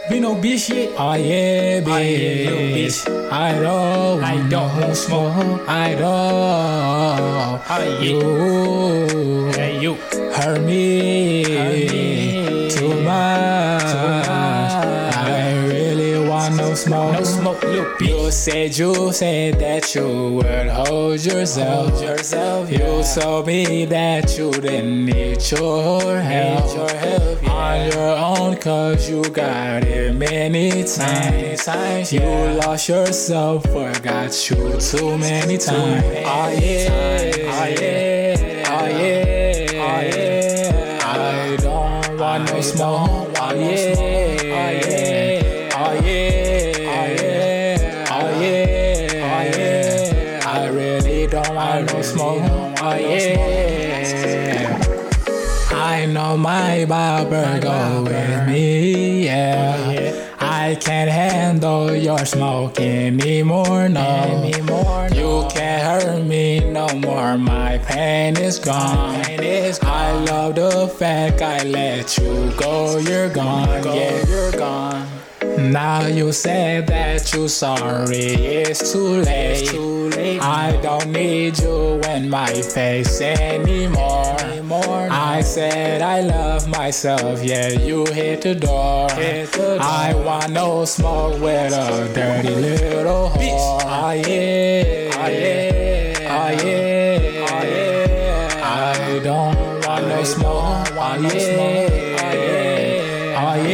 Be no bitch yet. Oh yeah, bitch. Oh yeah, no bitch. I don't want smoke. I don't. Oh yeah. You. Hey you. Hurt me. Too much. I really want no smoke. No smoke, little bitch. You said that you would hold yourself. You told me that you didn't need your help. On your own, cause you got it many times. You lost yourself, forgot you too many times. Oh yeah, oh yeah, oh yeah, oh yeah. I don't want no smoke. Oh yeah, oh yeah, oh yeah, oh yeah. I really don't want no smoke. Oh yeah. I know my barber go with me, yeah. I can't handle your smoke anymore, no. You can't hurt me no more, my pain is gone. I love the fact I let you go, you're gone, yeah, you're gone. Now you said that you sorry, it's too late. I don't need you in my face anymore. I said I love myself, yeah, you hit the door. I want no smoke with a dirty little whore. Oh yeah, oh yeah, oh yeah, oh yeah. I don't want no smoke. Oh yeah, oh yeah, oh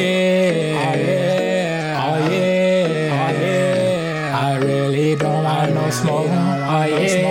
yeah, oh yeah. I really don't want no smoke. Oh yeah.